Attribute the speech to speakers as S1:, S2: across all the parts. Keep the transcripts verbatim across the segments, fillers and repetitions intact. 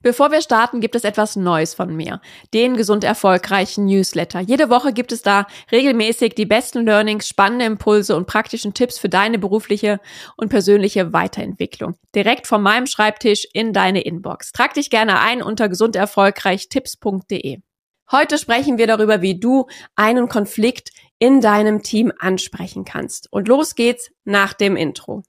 S1: Bevor wir starten, gibt es etwas Neues von mir, den gesund erfolgreichen Newsletter. Jede Woche gibt es da regelmäßig die besten Learnings, spannende Impulse und praktischen Tipps für deine berufliche und persönliche Weiterentwicklung. Direkt von meinem Schreibtisch in deine Inbox. Trag dich gerne ein unter gesunderfolgreichtipps punkt de. Heute sprechen wir darüber, wie du einen Konflikt in deinem Team ansprechen kannst. Und los geht's nach dem Intro.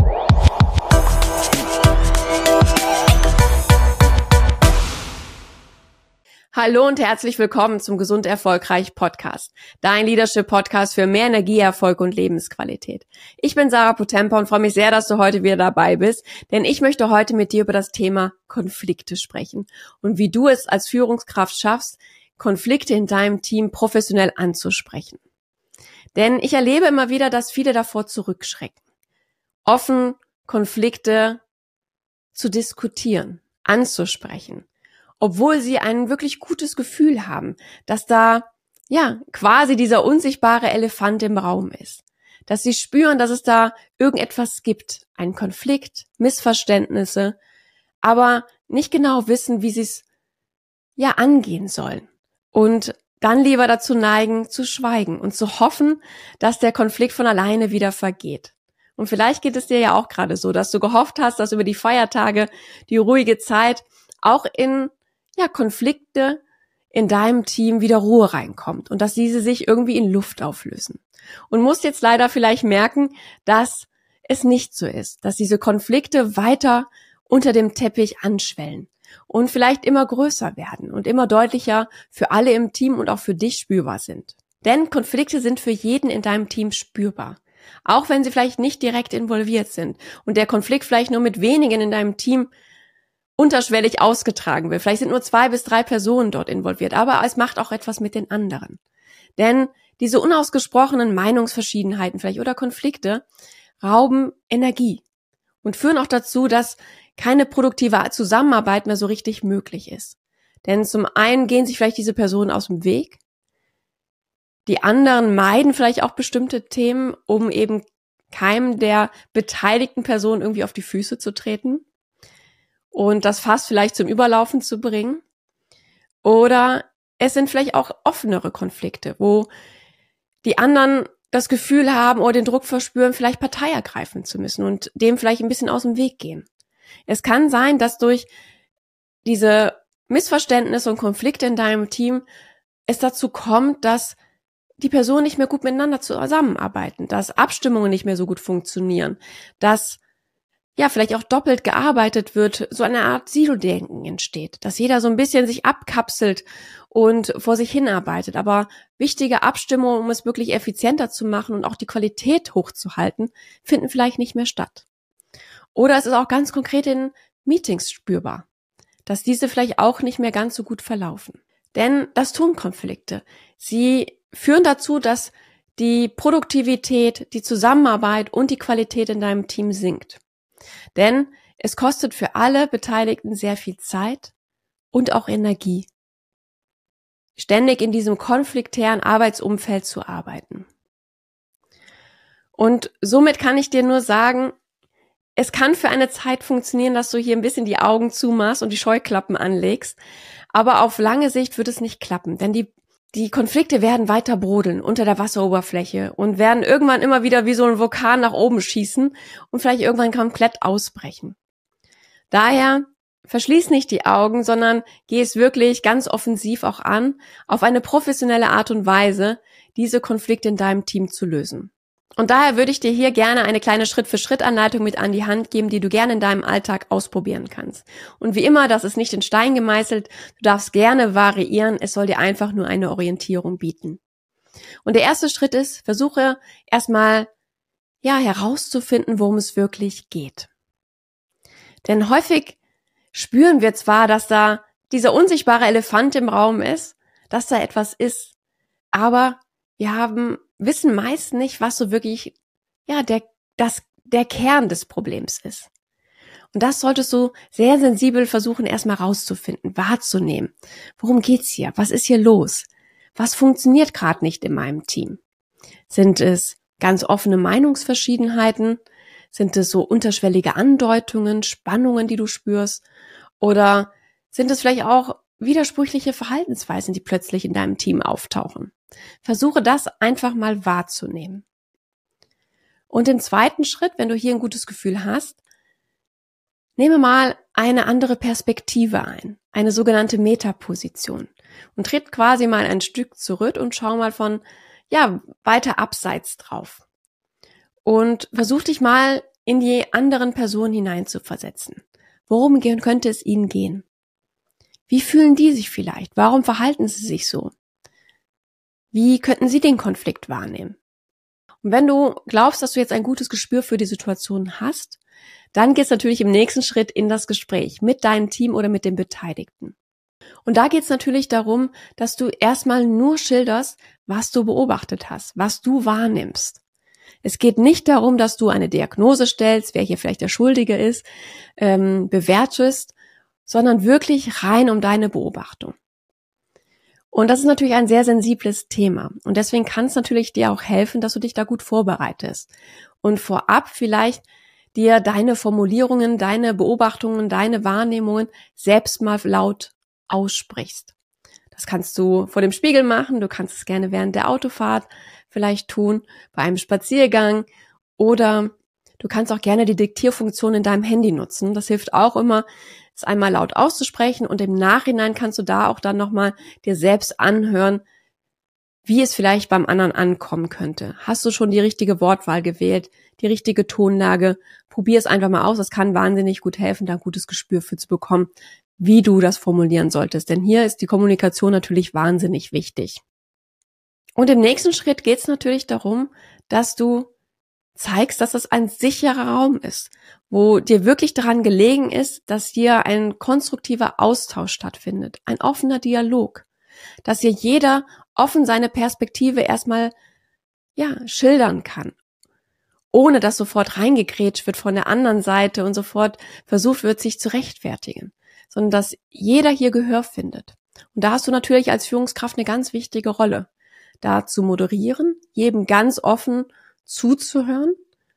S1: Hallo und herzlich willkommen zum Gesund Erfolgreich Podcast, dein Leadership-Podcast für mehr Energie, Erfolg und Lebensqualität. Ich bin Sarah Potempa und freue mich sehr, dass du heute wieder dabei bist, denn ich möchte heute mit dir über das Thema Konflikte sprechen und wie du es als Führungskraft schaffst, Konflikte in deinem Team professionell anzusprechen. Denn ich erlebe immer wieder, dass viele davor zurückschrecken, offen Konflikte zu diskutieren, anzusprechen, obwohl sie ein wirklich gutes Gefühl haben, dass da ja quasi dieser unsichtbare Elefant im Raum ist. Dass sie spüren, dass es da irgendetwas gibt, einen Konflikt, Missverständnisse, aber nicht genau wissen, wie sie es ja angehen sollen. Und dann lieber dazu neigen, zu schweigen und zu hoffen, dass der Konflikt von alleine wieder vergeht. Und vielleicht geht es dir ja auch gerade so, dass du gehofft hast, dass über die Feiertage, die ruhige Zeit auch in ja, Konflikte in deinem Team wieder Ruhe reinkommt und dass diese sich irgendwie in Luft auflösen. Und musst jetzt leider vielleicht merken, dass es nicht so ist, dass diese Konflikte weiter unter dem Teppich anschwellen und vielleicht immer größer werden und immer deutlicher für alle im Team und auch für dich spürbar sind. Denn Konflikte sind für jeden in deinem Team spürbar, auch wenn sie vielleicht nicht direkt involviert sind und der Konflikt vielleicht nur mit wenigen in deinem Team unterschwellig ausgetragen wird. Vielleicht sind nur zwei bis drei Personen dort involviert, aber es macht auch etwas mit den anderen. Denn diese unausgesprochenen Meinungsverschiedenheiten vielleicht oder Konflikte rauben Energie und führen auch dazu, dass keine produktive Zusammenarbeit mehr so richtig möglich ist. Denn zum einen gehen sich vielleicht diese Personen aus dem Weg, die anderen meiden vielleicht auch bestimmte Themen, um eben keinem der beteiligten Personen irgendwie auf die Füße zu treten und das Fass vielleicht zum Überlaufen zu bringen. Oder es sind vielleicht auch offenere Konflikte, wo die anderen das Gefühl haben oder den Druck verspüren, vielleicht Partei ergreifen zu müssen und dem vielleicht ein bisschen aus dem Weg gehen. Es kann sein, dass durch diese Missverständnisse und Konflikte in deinem Team es dazu kommt, dass die Personen nicht mehr gut miteinander zusammenarbeiten, dass Abstimmungen nicht mehr so gut funktionieren, dass ja, vielleicht auch doppelt gearbeitet wird, so eine Art Silo-Denken entsteht, dass jeder so ein bisschen sich abkapselt und vor sich hinarbeitet. Aber wichtige Abstimmungen, um es wirklich effizienter zu machen und auch die Qualität hochzuhalten, finden vielleicht nicht mehr statt. Oder es ist auch ganz konkret in Meetings spürbar, dass diese vielleicht auch nicht mehr ganz so gut verlaufen. Denn das tun Konflikte. Sie führen dazu, dass die Produktivität, die Zusammenarbeit und die Qualität in deinem Team sinkt. Denn es kostet für alle Beteiligten sehr viel Zeit und auch Energie, ständig in diesem konfliktären Arbeitsumfeld zu arbeiten. Und somit kann ich dir nur sagen, es kann für eine Zeit funktionieren, dass du hier ein bisschen die Augen zumachst und die Scheuklappen anlegst, aber auf lange Sicht wird es nicht klappen, denn die Die Konflikte werden weiter brodeln unter der Wasseroberfläche und werden irgendwann immer wieder wie so ein Vulkan nach oben schießen und vielleicht irgendwann komplett ausbrechen. Daher verschließ nicht die Augen, sondern geh es wirklich ganz offensiv auch an, auf eine professionelle Art und Weise diese Konflikte in deinem Team zu lösen. Und daher würde ich dir hier gerne eine kleine Schritt-für-Schritt-Anleitung mit an die Hand geben, die du gerne in deinem Alltag ausprobieren kannst. Und wie immer, das ist nicht in Stein gemeißelt, du darfst gerne variieren, es soll dir einfach nur eine Orientierung bieten. Und der erste Schritt ist, versuche erstmal, ja, herauszufinden, worum es wirklich geht. Denn häufig spüren wir zwar, dass da dieser unsichtbare Elefant im Raum ist, dass da etwas ist, aber wir haben wissen meist nicht, was so wirklich ja der das der Kern des Problems ist. Und das solltest du sehr sensibel versuchen, erstmal rauszufinden, wahrzunehmen. Worum geht's hier? Was ist hier los? Was funktioniert gerade nicht in meinem Team? Sind es ganz offene Meinungsverschiedenheiten? Sind es so unterschwellige Andeutungen, Spannungen, die du spürst? Oder Sind es vielleicht auch widersprüchliche Verhaltensweisen, die plötzlich in deinem Team auftauchen? Versuche das einfach mal wahrzunehmen. Und im zweiten Schritt, wenn du hier ein gutes Gefühl hast, nehme mal eine andere Perspektive ein, eine sogenannte Metaposition und tritt quasi mal ein Stück zurück und schau mal von, ja, weiter abseits drauf. Und versuch dich mal in die anderen Personen hineinzuversetzen. Worum könnte es ihnen gehen? Wie fühlen die sich vielleicht? Warum verhalten sie sich so? Wie könnten sie den Konflikt wahrnehmen? Und wenn du glaubst, dass du jetzt ein gutes Gespür für die Situation hast, dann geht es natürlich im nächsten Schritt in das Gespräch mit deinem Team oder mit den Beteiligten. Und da geht es natürlich darum, dass du erstmal nur schilderst, was du beobachtet hast, was du wahrnimmst. Es geht nicht darum, dass du eine Diagnose stellst, wer hier vielleicht der Schuldige ist, ähm, bewertest, sondern wirklich rein um deine Beobachtung. Und das ist natürlich ein sehr sensibles Thema. Und deswegen kann es natürlich dir auch helfen, dass du dich da gut vorbereitest. Und vorab vielleicht dir deine Formulierungen, deine Beobachtungen, deine Wahrnehmungen selbst mal laut aussprichst. Das kannst du vor dem Spiegel machen, du kannst es gerne während der Autofahrt vielleicht tun, bei einem Spaziergang oder du kannst auch gerne die Diktierfunktion in deinem Handy nutzen. Das hilft auch immer, es einmal laut auszusprechen und im Nachhinein kannst du da auch dann nochmal dir selbst anhören, wie es vielleicht beim anderen ankommen könnte. Hast du schon die richtige Wortwahl gewählt, die richtige Tonlage? Probier es einfach mal aus, das kann wahnsinnig gut helfen, da ein gutes Gespür für zu bekommen, wie du das formulieren solltest. Denn hier ist die Kommunikation natürlich wahnsinnig wichtig. Und im nächsten Schritt geht es natürlich darum, dass du zeigst, dass das ein sicherer Raum ist, wo dir wirklich daran gelegen ist, dass hier ein konstruktiver Austausch stattfindet, ein offener Dialog, dass hier jeder offen seine Perspektive erstmal ja schildern kann, ohne dass sofort reingegrätscht wird von der anderen Seite und sofort versucht wird, sich zu rechtfertigen, sondern dass jeder hier Gehör findet. Und da hast du natürlich als Führungskraft eine ganz wichtige Rolle, da zu moderieren, jedem ganz offen zuzuhören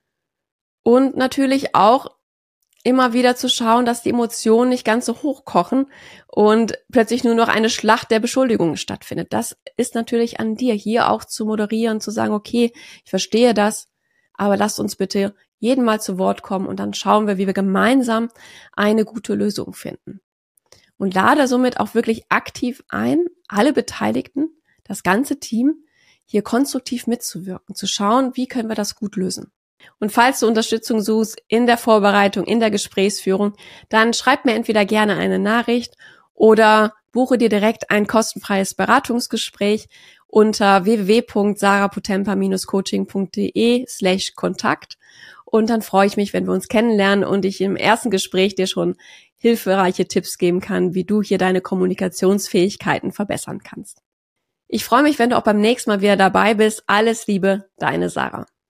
S1: und natürlich auch immer wieder zu schauen, dass die Emotionen nicht ganz so hochkochen und plötzlich nur noch eine Schlacht der Beschuldigungen stattfindet. Das ist natürlich an dir, hier auch zu moderieren, zu sagen, okay, ich verstehe das, aber lasst uns bitte jeden Mal zu Wort kommen und dann schauen wir, wie wir gemeinsam eine gute Lösung finden. Und lade somit auch wirklich aktiv ein, alle Beteiligten, das ganze Team, hier konstruktiv mitzuwirken, zu schauen, wie können wir das gut lösen. Und falls du Unterstützung suchst in der Vorbereitung, in der Gesprächsführung, dann schreib mir entweder gerne eine Nachricht oder buche dir direkt ein kostenfreies Beratungsgespräch unter w w w punkt sarapotempa dash coaching punkt d e slash kontakt. Und dann freue ich mich, wenn wir uns kennenlernen und ich im ersten Gespräch dir schon hilfreiche Tipps geben kann, wie du hier deine Kommunikationsfähigkeiten verbessern kannst. Ich freue mich, wenn du auch beim nächsten Mal wieder dabei bist. Alles Liebe, deine Sarah.